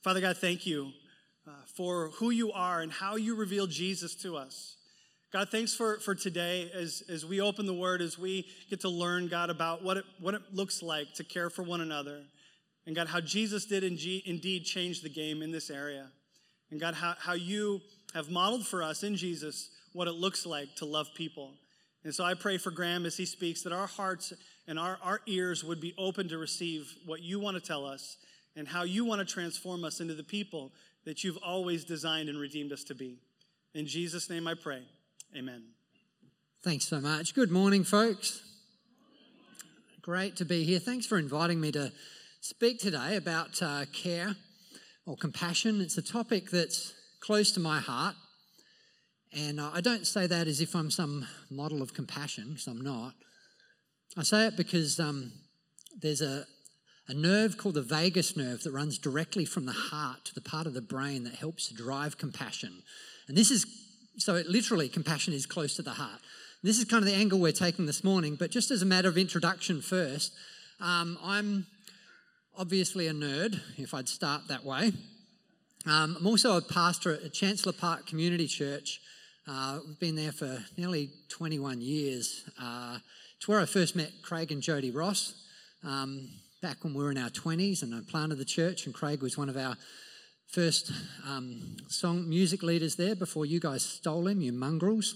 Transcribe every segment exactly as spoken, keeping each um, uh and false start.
Father God, thank you uh, for who you are and how you reveal Jesus to us. God, thanks for, for today as, as we open the Word, as we get to learn, God, about what it, what it looks like to care for one another. And God, how Jesus did indeed change the game in this area. And God, how, how you have modeled for us in Jesus what it looks like to love people. And so I pray for Graham as he speaks that our hearts and our, our ears would be open to receive what you want to tell us and how you want to transform us into the people that you've always designed and redeemed us to be. In Jesus' name I pray. Amen. Thanks so much. Good morning, folks. Great to be here. Thanks for inviting me to speak today about uh, care or compassion. It's a topic that's close to my heart. And uh, I don't say that as if I'm some model of compassion, because I'm not. I say it because um, there's a, a nerve called the vagus nerve that runs directly from the heart to the part of the brain that helps to drive compassion. And this is So it literally, compassion is close to the heart. This is kind of the angle we're taking this morning, but just as a matter of introduction first, um, I'm obviously a nerd, if I'd start that way. Um, I'm also a pastor at Chancellor Park Community Church. Uh, we've been there for nearly twenty-one years. Uh, it's where I first met Craig and Jody Ross, um, back when we were in our twenties, and I planted the church, and Craig was one of our first um, song music leaders there before you guys stole him, you mongrels.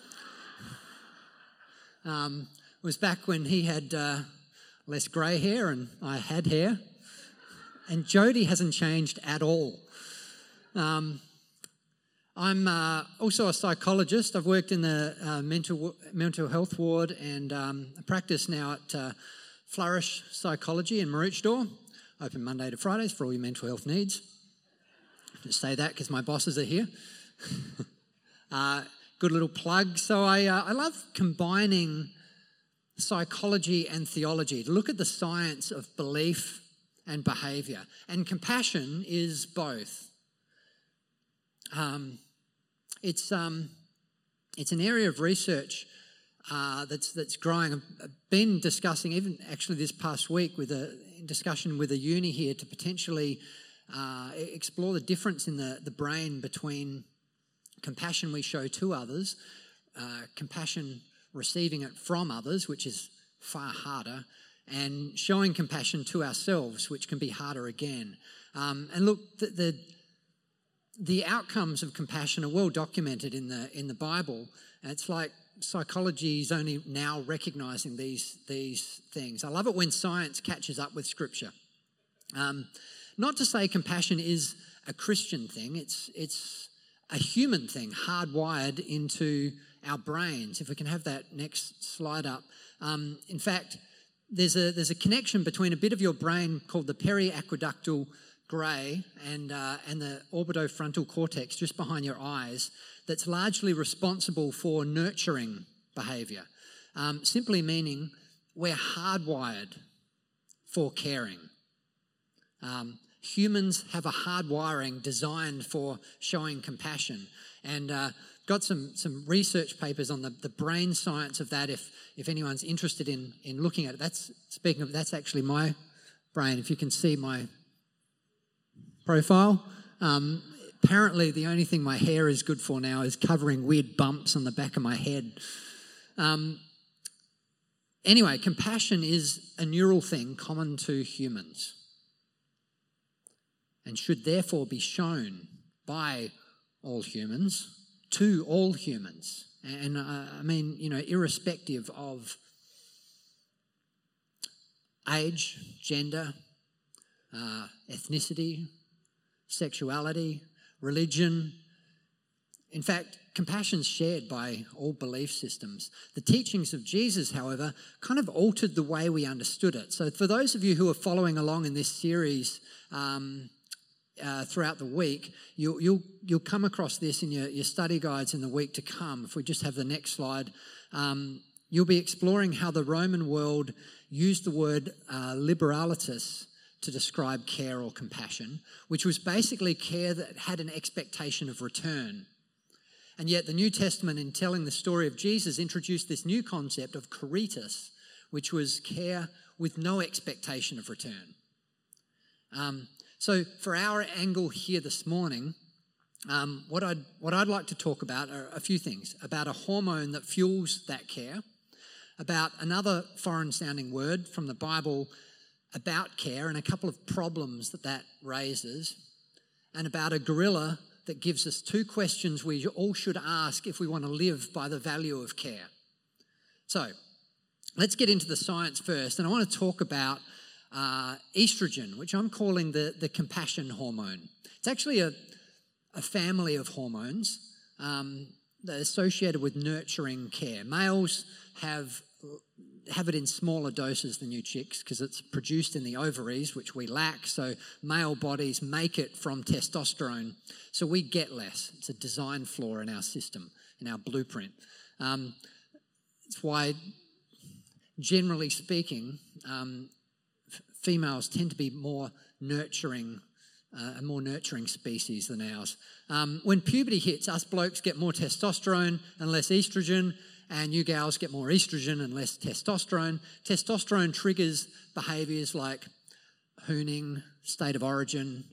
Um, it was back when he had uh, less grey hair and I had hair. And Jody hasn't changed at all. Um, I'm uh, also a psychologist. I've worked in the uh, mental mental health ward and um, I practice now at uh, Flourish Psychology in Maroochydore. Open Monday to Fridays for all your mental health needs. Just say that because my bosses are here. uh, good little plug. So I, uh, I love combining psychology and theology to look at the science of belief and behaviour. And compassion is both. Um, it's um, it's an area of research uh, that's that's growing. I've been discussing even actually this past week with a discussion with a uni here to potentially Uh, explore the difference in the, the brain between compassion we show to others, uh, compassion receiving it from others, which is far harder, and showing compassion to ourselves, which can be harder again. Um, and look, the, the the outcomes of compassion are well documented in the in the Bible. And it's like psychology is only now recognising these these things. I love it when science catches up with Scripture. Um, Not to say compassion is a Christian thing, it's it's a human thing, hardwired into our brains. If we can have that next slide up. Um, in fact, there's a there's a connection between a bit of your brain called the periaqueductal grey and uh, and the orbitofrontal cortex just behind your eyes that's largely responsible for nurturing behaviour. Um, simply meaning we're hardwired for caring. Um, humans have a hard wiring designed for showing compassion, and uh, got some some research papers on the, the brain science of that. If if anyone's interested in in looking at it, that's speaking of that's actually my brain. If you can see my profile, um, apparently the only thing my hair is good for now is covering weird bumps on the back of my head. Um, anyway, compassion is a neural thing common to humans, and should therefore be shown by all humans, to all humans. And uh, I mean, you know, irrespective of age, gender, uh, ethnicity, sexuality, religion. In fact, compassion's shared by all belief systems. The teachings of Jesus, however, kind of altered the way we understood it. So for those of you who are following along in this series, um, Uh, throughout the week, you'll, you'll, you'll come across this in your, your study guides in the week to come. If we just have the next slide, um, you'll be exploring how the Roman world used the word uh, liberalitas to describe care or compassion, which was basically care that had an expectation of return. And yet the New Testament, in telling the story of Jesus, introduced this new concept of caritas, which was care with no expectation of return. Um, So for our angle here this morning, um, what, I'd, what I'd like to talk about are a few things. About a hormone that fuels that care, about another foreign-sounding word from the Bible about care and a couple of problems that that raises, and about a gorilla that gives us two questions we all should ask if we want to live by the value of care. So let's get into the science first, and I want to talk about uh, estrogen, which I'm calling the, the compassion hormone. It's actually a, a family of hormones um, that are associated with nurturing care. Males have have it in smaller doses than you chicks because it's produced in the ovaries, which we lack. So male bodies make it from testosterone. So we get less. It's a design flaw in our system, in our blueprint. Um, it's why, generally speaking, um, f- females tend to be more nurturing, uh, a more nurturing species than ours. Um, when puberty hits, us blokes get more testosterone and less estrogen, and you gals get more estrogen and less testosterone. Testosterone triggers behaviours like hooning, state of origin,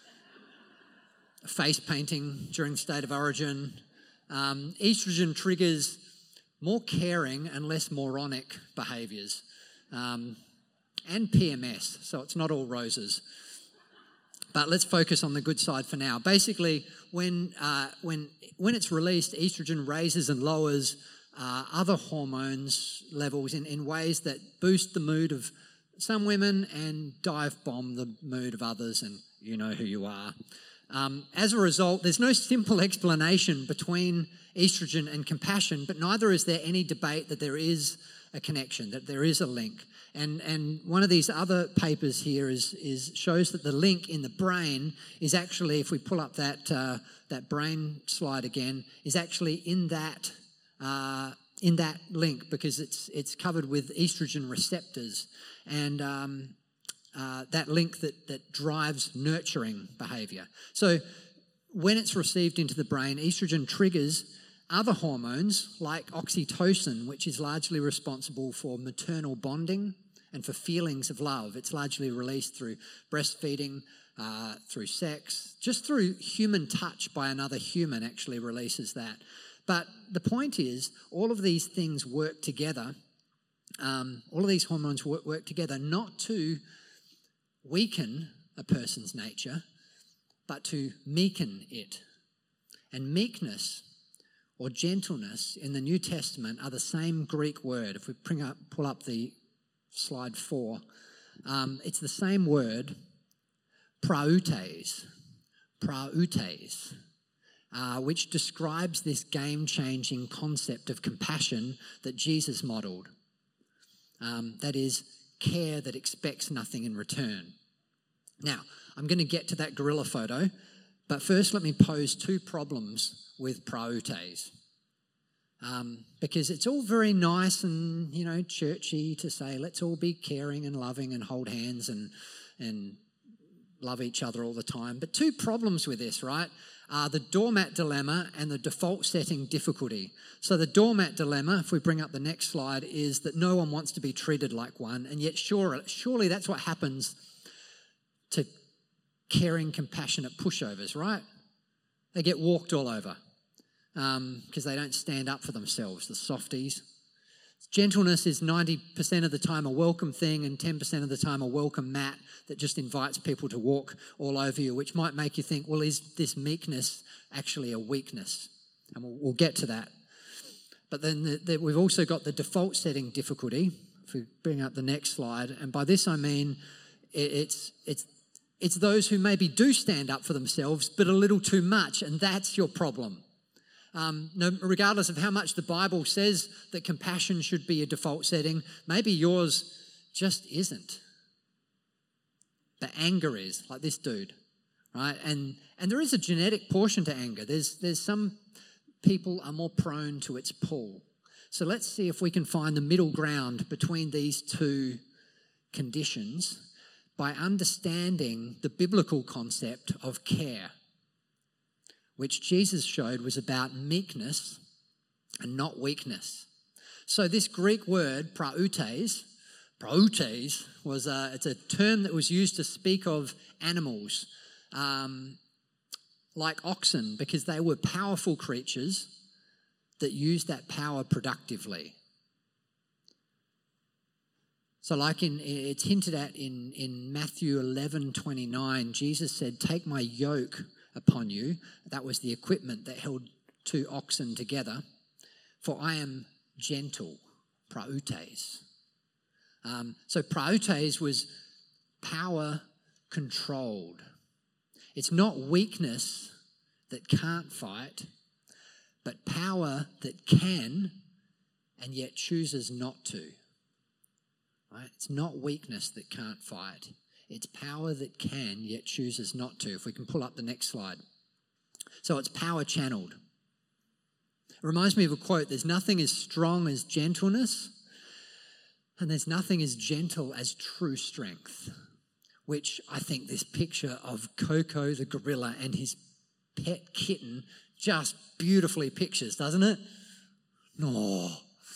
face painting during state of origin. Um, estrogen triggers more caring and less moronic behaviours, um, and P M S, so it's not all roses. But let's focus on the good side for now. Basically, when, uh, when, when it's released, estrogen raises and lowers Uh, other hormones levels in, in ways that boost the mood of some women and dive bomb the mood of others, and you know who you are. Um, as a result, there's no simple explanation between estrogen and compassion, but neither is there any debate that there is a connection, that there is a link. And and one of these other papers here is is shows that the link in the brain is actually, if we pull up that uh, that brain slide again, is actually in that Uh, in that link because it's it's covered with estrogen receptors, and um, uh, that link that that drives nurturing behaviour. So when it's received into the brain, estrogen triggers other hormones like oxytocin, which is largely responsible for maternal bonding and for feelings of love. It's largely released through breastfeeding, uh, through sex, just through human touch by another human actually releases that. But the point is, all of these things work together, um, all of these hormones work, work together not to weaken a person's nature, but to meeken it. And meekness or gentleness in the New Testament are the same Greek word. If we bring up, pull up the slide four, um, it's the same word, prautes, prautes. Uh, which describes this game-changing concept of compassion that Jesus modelled. Um, that is, care that expects nothing in return. Now, I'm going to get to that gorilla photo, but first let me pose two problems with prautes. Um, because it's all very nice and, you know, churchy to say, let's all be caring and loving and hold hands and, and love each other all the time. But two problems with this, right? Uh, the doormat dilemma and the default setting difficulty. So the doormat dilemma, if we bring up the next slide, is that no one wants to be treated like one, and yet sure, surely that's what happens to caring, compassionate pushovers, right? They get walked all over because um, they don't stand up for themselves, the softies. Gentleness is ninety percent of the time a welcome thing and ten percent of the time a welcome mat that just invites people to walk all over you, which might make you think, well, is this meekness actually a weakness? And we'll, we'll get to that. But then the, the, we've also got the default setting difficulty. If we bring up the next slide, and by this I mean it, it's it's it's those who maybe do stand up for themselves, but a little too much, and that's your problem. Um, no, regardless of how much the Bible says that compassion should be a default setting, maybe yours just isn't. But anger is, like this dude, right? And and there is a genetic portion to anger. There's there's some people are more prone to its pull. So let's see if we can find the middle ground between these two conditions by understanding the biblical concept of care, which Jesus showed was about meekness and not weakness. So this Greek word, prautes, Prautes was a, it's a term that was used to speak of animals um, like oxen, because they were powerful creatures that used that power productively. So like in, it's hinted at in, in Matthew eleven twenty-nine, Jesus said, "Take my yoke upon you." That was the equipment that held two oxen together. "For I am gentle," prautes. Um, so prautes was power controlled. It's not weakness that can't fight, but power that can and yet chooses not to. Right? It's not weakness that can't fight. It's power that can yet chooses not to. If we can pull up the next slide. So it's power channeled. It reminds me of a quote: "There's nothing as strong as gentleness, and there's nothing as gentle as true strength," which I think this picture of Coco the gorilla and his pet kitten just beautifully pictures, doesn't it? No.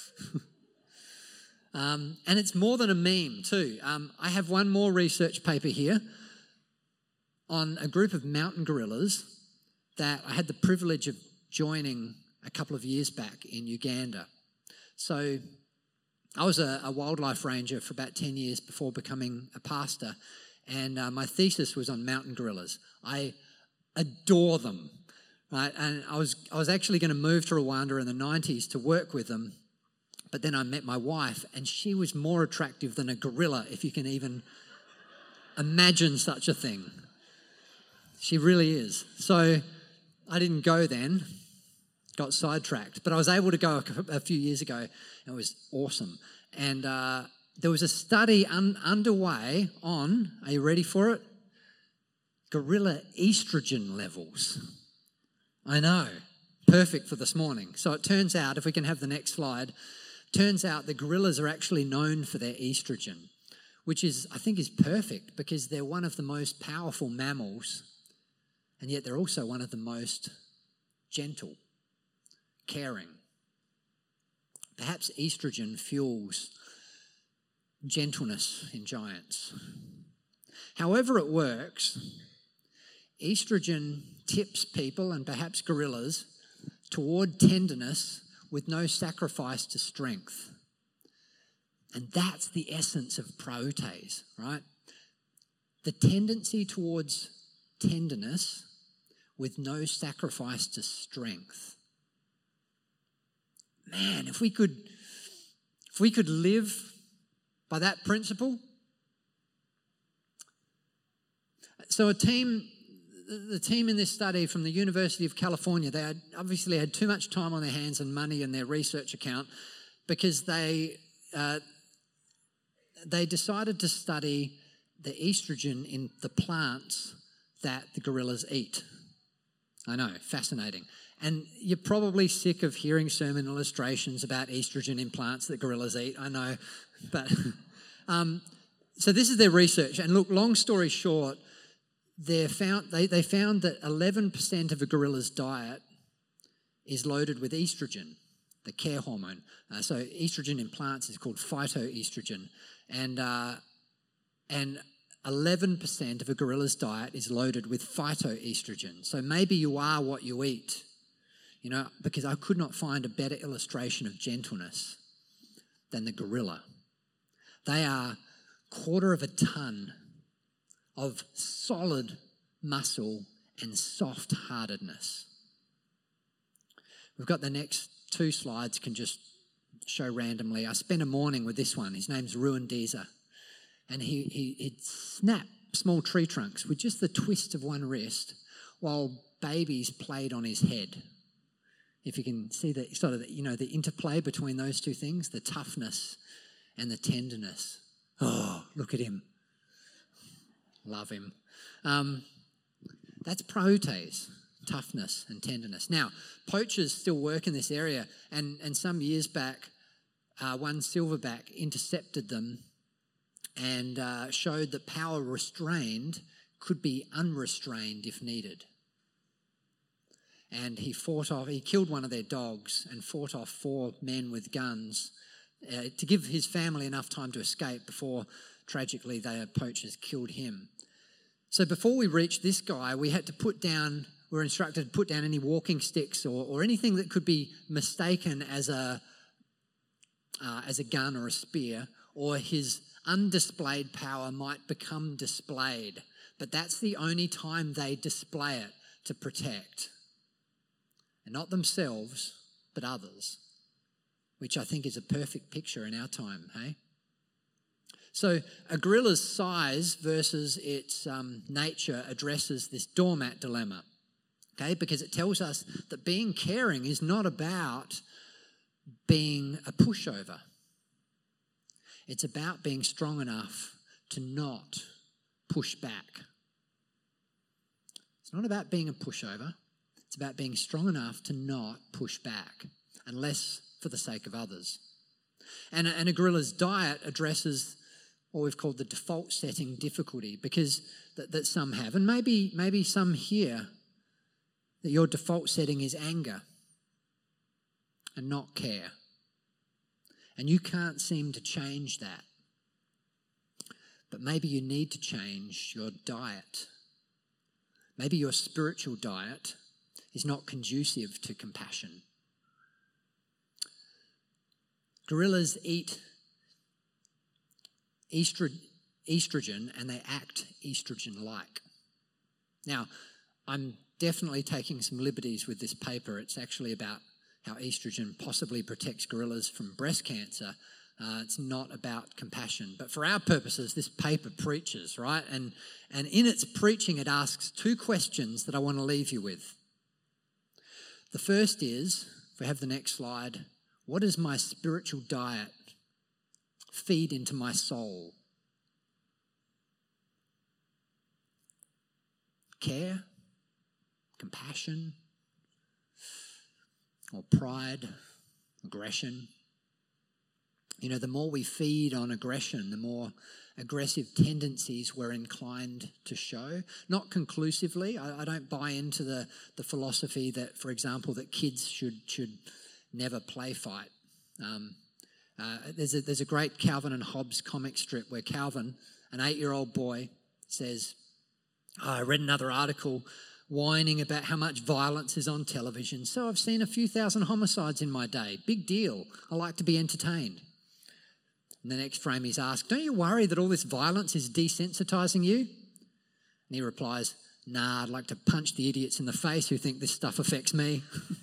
um, and it's more than a meme too. Um, I have one more research paper here on a group of mountain gorillas that I had the privilege of joining a couple of years back in Uganda. So I was a, a wildlife ranger for about ten years before becoming a pastor, and uh, my thesis was on mountain gorillas. I adore them, right? And I was I was actually going to move to Rwanda in the nineties to work with them, but then I met my wife, and she was more attractive than a gorilla, if you can even imagine such a thing. She really is. So I didn't go then, got sidetracked, but I was able to go a, a few years ago, and it was awesome. And uh, there was a study un- underway on, are you ready for it? Gorilla estrogen levels. I know, perfect for this morning. So it turns out, if we can have the next slide, turns out the gorillas are actually known for their estrogen, which is, I think, is perfect because they're one of the most powerful mammals, and yet they're also one of the most gentle, caring. Perhaps estrogen fuels gentleness in giants. However it works, estrogen tips people, and perhaps gorillas, toward tenderness with no sacrifice to strength. And that's the essence of prautes, right? The tendency towards tenderness with no sacrifice to strength. Man, if we could, if we could live by that principle. So a team, the team in this study from the University of California, they had obviously had too much time on their hands and money in their research account because they uh, they decided to study the estrogen in the plants that the gorillas eat. I know, fascinating. And you're probably sick of hearing sermon illustrations about estrogen in plants that gorillas eat. I know, but um, so this is their research. And look, long story short, they found they, they found that eleven percent of a gorilla's diet is loaded with estrogen, the care hormone. Uh, so estrogen in plants is called phytoestrogen, and uh, and eleven percent of a gorilla's diet is loaded with phytoestrogen. So maybe you are what you eat. You know, because I could not find a better illustration of gentleness than the gorilla. They are quarter of a ton of solid muscle and soft-heartedness. We've got the next two slides, can just show randomly. I spent a morning with this one. His name's Ruandiza. And he, he, he'd snap small tree trunks with just the twist of one wrist while babies played on his head. If you can see the sort of, the, you know, the interplay between those two things, the toughness and the tenderness. Oh, look at him. Love him. Um, that's prautes, toughness and tenderness. Now, poachers still work in this area, and, and some years back, uh, one silverback intercepted them and uh, showed that power restrained could be unrestrained if needed. And he fought off, he killed one of their dogs and fought off four men with guns uh, to give his family enough time to escape before, tragically, their poachers killed him. So before we reached this guy, we had to put down, we were instructed to put down any walking sticks or, or anything that could be mistaken as a, uh, as a gun or a spear, or his undisplayed power might become displayed. But that's the only time they display it, to protect. And not themselves, but others, which I think is a perfect picture in our time, hey? So a gorilla's size versus its um, nature addresses this doormat dilemma, okay? Because it tells us that being caring is not about being a pushover. It's about being strong enough to not push back. It's not about being a pushover. It's about being strong enough to not push back, unless for the sake of others. And a, and a gorilla's diet addresses what we've called the default setting difficulty, because that, that some have, and maybe maybe some here, that your default setting is anger and not care. And you can't seem to change that. But maybe you need to change your diet. Maybe your spiritual diet is not conducive to compassion. Gorillas eat estrogen and they act estrogen-like. Now, I'm definitely taking some liberties with this paper. It's actually about how estrogen possibly protects gorillas from breast cancer. Uh, it's not about compassion. But for our purposes, this paper preaches, right? And, and in its preaching, it asks two questions that I want to leave you with. The first is, if we have the next slide, what does my spiritual diet feed into my soul? Care? Compassion? Or pride? Aggression? You know, the more we feed on aggression, the more aggressive tendencies we're inclined to show. Not conclusively. I, I don't buy into the, the philosophy that, for example, that kids should should never play fight. Um, uh, there's a, there's a great Calvin and Hobbes comic strip where Calvin, an eight-year-old boy, says, oh, I read another article whining about how much violence is on television. So I've seen a few thousand homicides in my day. Big deal. I like to be entertained. In the next frame he's asked, don't you worry that all this violence is desensitizing you? And he replies, nah, I'd like to punch the idiots in the face who think this stuff affects me.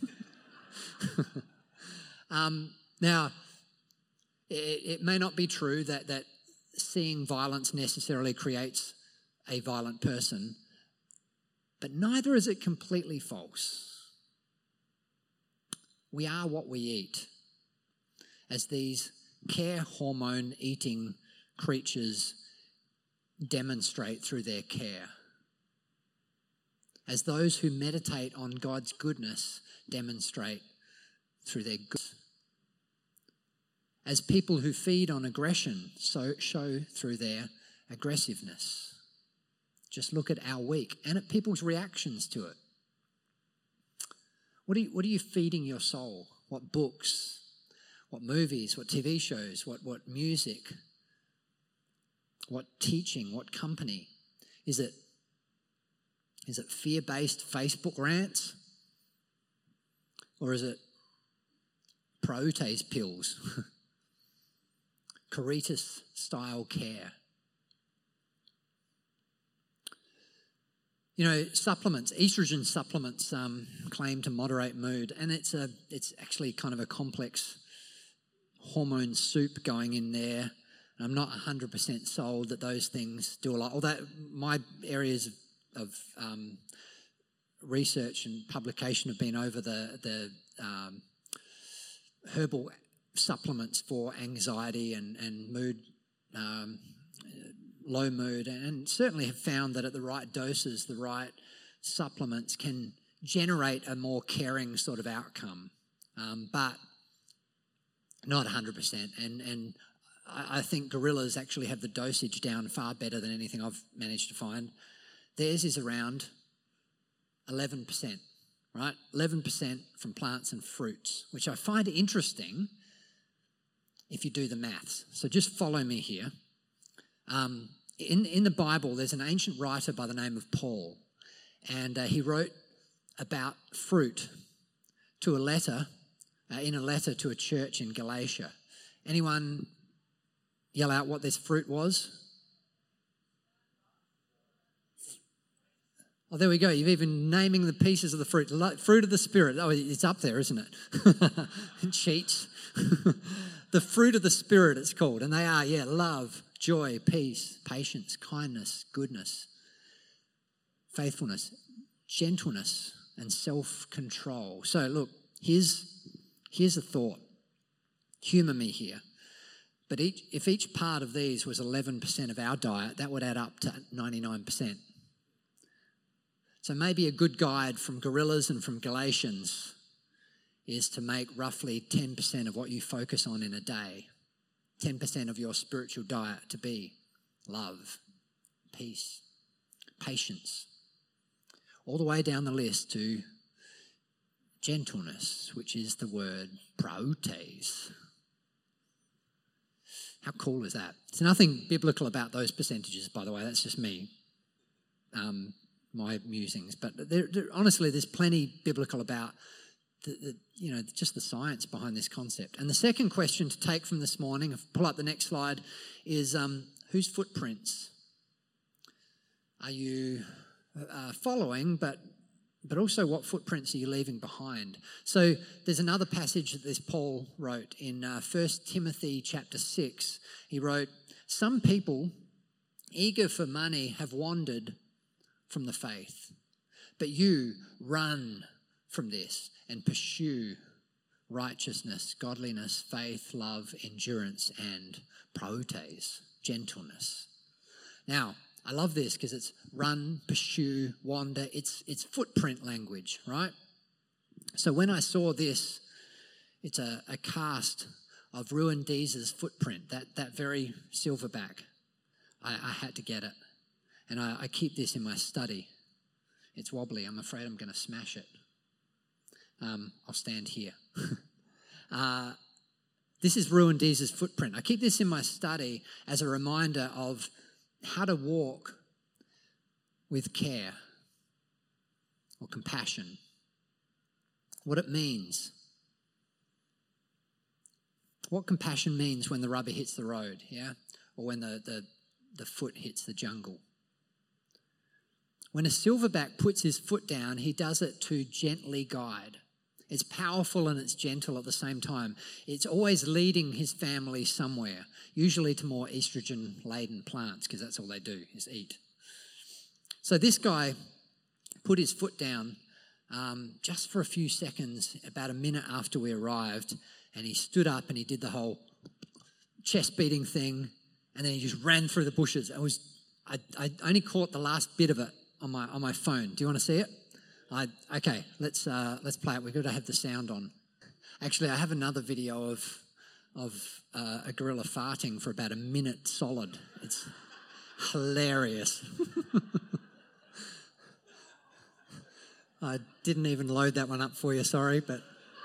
um, now, it, it may not be true that, that seeing violence necessarily creates a violent person, but neither is it completely false. We are what we eat. As these care hormone eating creatures demonstrate through their care. As those who meditate on God's goodness demonstrate through their goodness. As people who feed on aggression so show through their aggressiveness. Just look at our week and at people's reactions to it. What are you, what are you feeding your soul? What books? What movies? What T V shows? What, what music? What teaching? What company? Is it, is it fear-based Facebook rants? Or is it protease pills? Caritas-style care? You know, supplements, estrogen supplements um, claim to moderate mood, and it's a, it's actually kind of a complex hormone soup going in there. I'm not one hundred percent sold that those things do a lot. Although my areas of um, research and publication have been over the, the um, herbal supplements for anxiety and, and mood, um, low mood, and certainly have found that at the right doses, the right supplements can generate a more caring sort of outcome. Um, but not one hundred percent. And, and I, I think gorillas actually have the dosage down far better than anything I've managed to find. Theirs is around eleven percent, right? eleven percent from plants and fruits, which I find interesting if you do the maths. So just follow me here. Um, in, in the Bible, there's an ancient writer by the name of Paul, and uh, he wrote about fruit to a letter, uh, in a letter to a church in Galatia. Anyone yell out what this fruit was? Oh, there we go. You've even naming the pieces of the fruit. Fruit of the Spirit. Oh, it's up there, isn't it? Cheats. The fruit of the Spirit, it's called. And they are, yeah, love, joy, peace, patience, kindness, goodness, faithfulness, gentleness, and self-control. So look, here's, here's a thought. Humour me here. But each, if each part of these was eleven percent of our diet, that would add up to ninety-nine percent. So maybe a good guide from Gorillas and from Galatians is to make roughly ten percent of what you focus on in a day, ten percent of your spiritual diet to be love, peace, patience, all the way down the list to gentleness, which is the word praotes. How cool is that? There's nothing biblical about those percentages, by the way. That's just me, um, my musings. But there, there, honestly, there's plenty biblical about the, the, you know, just the science behind this concept. And the second question to take from this morning, if pull up the next slide, is um, whose footprints are you uh, following? But but also, what footprints are you leaving behind? So there's another passage that this Paul wrote in uh, First Timothy chapter six. He wrote, "Some people, eager for money, have wandered from the faith, but you run from this and pursue righteousness, godliness, faith, love, endurance, and praotes, gentleness." Now, I love this because it's run, pursue, wander. It's it's footprint language, right? So when I saw this, it's a, a cast of Ruan Deeza's footprint, that, that very silverback. I, I had to get it. And I, I keep this in my study. It's wobbly. I'm afraid I'm going to smash it. Um, I'll stand here. uh, this is Ruan Deeza's footprint. I keep this in my study as a reminder of how to walk with care or compassion, what it means, what compassion means when the rubber hits the road, yeah, or when the, the, the foot hits the jungle. When a silverback puts his foot down, he does it to gently guide. It's powerful and it's gentle at the same time. It's always leading his family somewhere, usually to more estrogen-laden plants, because that's all they do is eat. So this guy put his foot down um, just for a few seconds, about a minute after we arrived, and he stood up and he did the whole chest-beating thing, and then he just ran through the bushes. I was, I, I only caught the last bit of it on my on my phone. Do you want to see it? I, okay, let's uh, let's play it. We've got to have the sound on. Actually, I have another video of of uh, a gorilla farting for about a minute solid. It's hilarious. I didn't even load that one up for you, sorry, but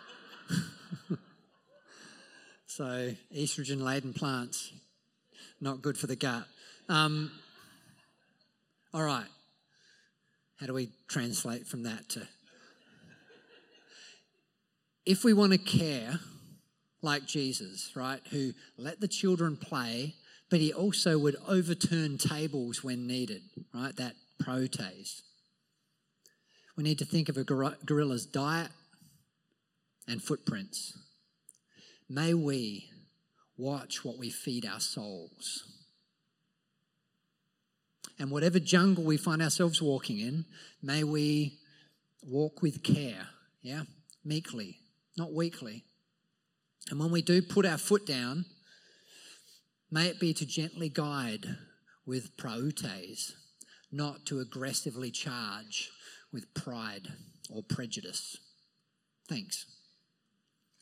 so estrogen-laden plants, not good for the gut. Um, all right. How do we translate from that to... If we want to care like Jesus, right, who let the children play, but he also would overturn tables when needed, right, that praotes. We need to think of a gorilla's diet and footprints. May we watch what we feed our souls. And whatever jungle we find ourselves walking in, may we walk with care, yeah, meekly, not weakly. And when we do put our foot down, may it be to gently guide with praotes, not to aggressively charge with pride or prejudice. Thanks.